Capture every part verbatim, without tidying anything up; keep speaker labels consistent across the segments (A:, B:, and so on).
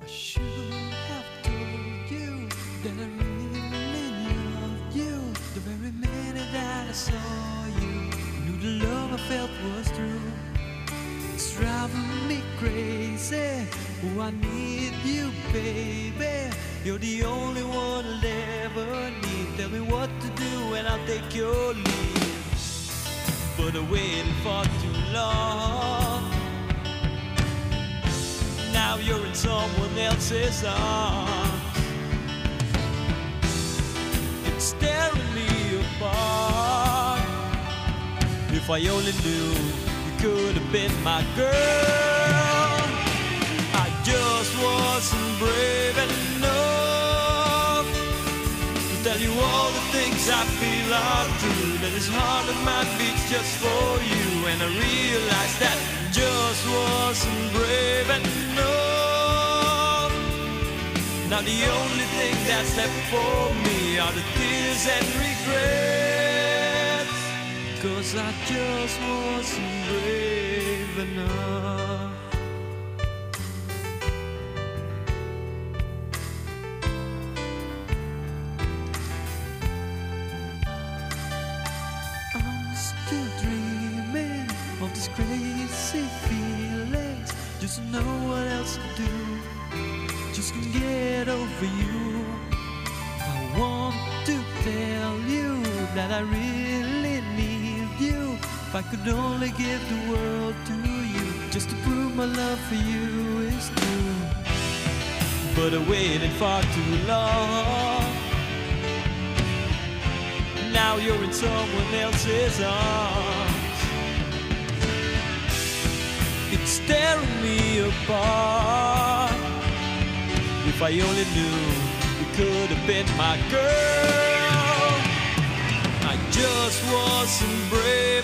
A: should have told you that I really loved you. The very minute that I saw you, knew the love I felt was true. It's driving me crazy. Oh, I need you, baby. You're the only one I'll ever need. Tell me what to do and I'll take your lead. But I waited for too long. Now you're in someone else's arms. It's tearing me apart. If I only knew you could have been my girl. I just wasn't brave enough to tell you all the things I feel are true. That this heart of mine beats just for you. And I realized that I just wasn't brave enough. Now the only thing that's left for me are the tears and regrets. 'Cause I just wasn't brave enough. I'm still dreaming of these crazy feelings. Just to know what else to do. Just can't get over you. I want to tell you that I really need you. If I could only give the world to you, just to prove my love for you is true. But I waited far too long. Now you're in someone else's arms. It's tearing me apart. If I only knew you could have been my girl. I just wasn't brave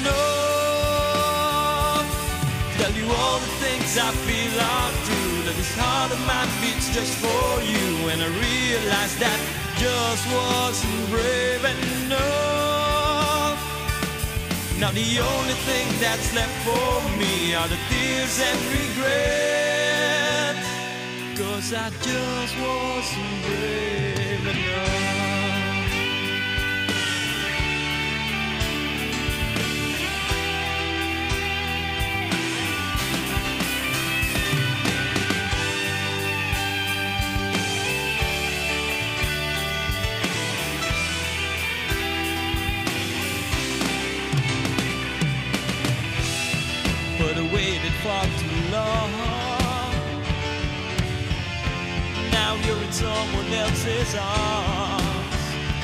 A: enough to tell you all the things I feel are true. That this heart of mine beats just for you. And I realized that I just wasn't brave enough. Now the only thing that's left for me are the tears and regrets. 'Cause I just wasn't brave enough. But I waited far too long. Now you're in someone else's arms.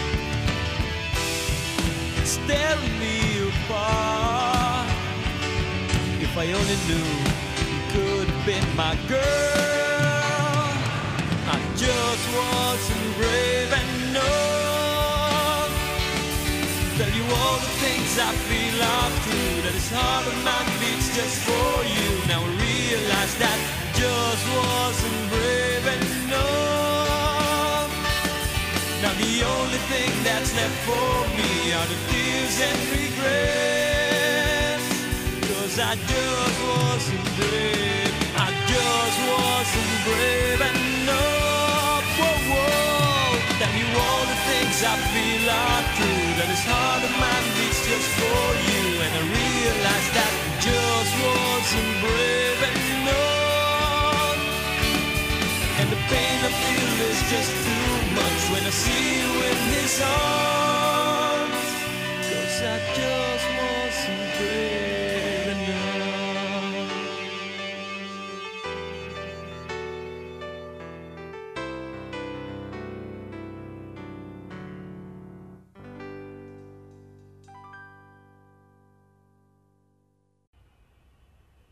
A: It's tearing me apart. If I only knew you could have been my girl. I just wasn't brave enough to tell you all the things I feel are true. That this heart of mine beats just for you. Now I realize that I just wasn't brave enough. Now the only thing that's left for me are the tears and regrets. 'Cause I just wasn't brave. I just wasn't brave enough. Whoa, whoa. Tell you all the things I feel are true. That this heart of mine beats just for you. And I realized that I just wasn't brave enough. And the pain I feel is just too much when I see you in his arms. 'Cause I just